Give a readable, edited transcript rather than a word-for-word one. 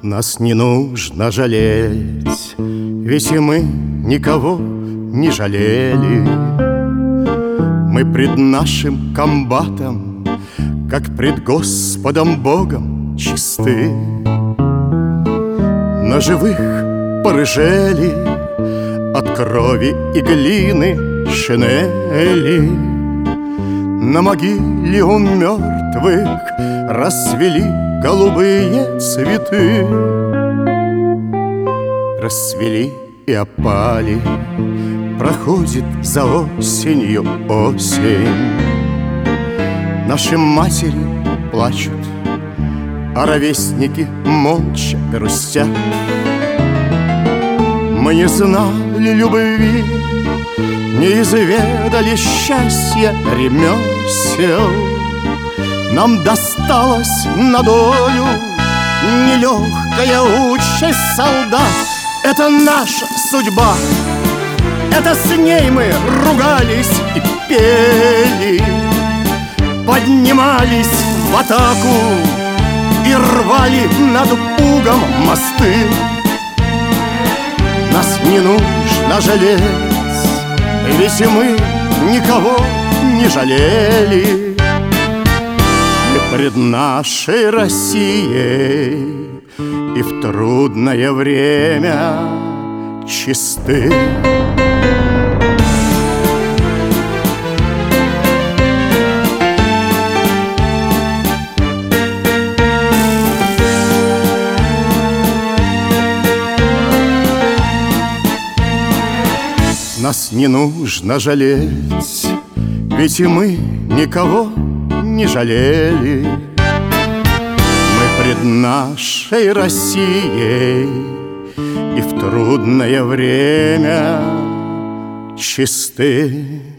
Нас не нужно жалеть, ведь и мы никого не жалели. Мы пред нашим комбатом, как пред Господом Богом, чисты. На живых порыжели от крови и глины шинели. На могиле у мертвых расцвели голубые цветы. Расцвели и опали, проходит за осенью осень. Наши матери плачут, а ровесники молча грустят. Мы не знали любви, не изведали счастья ремесел. Нам досталась на долю нелегкая участь солдат. Это наша судьба, это с ней мы ругались и пели, поднимались в атаку и рвали над Бугом мосты. Нас не нужно жалеть, ведь и мы никого не жалели. Мы пред нашей Россией и в трудное время чисты. Нас не нужно жалеть, ведь и мы никого не жалели. Мы пред нашей Россией и в трудное время чисты.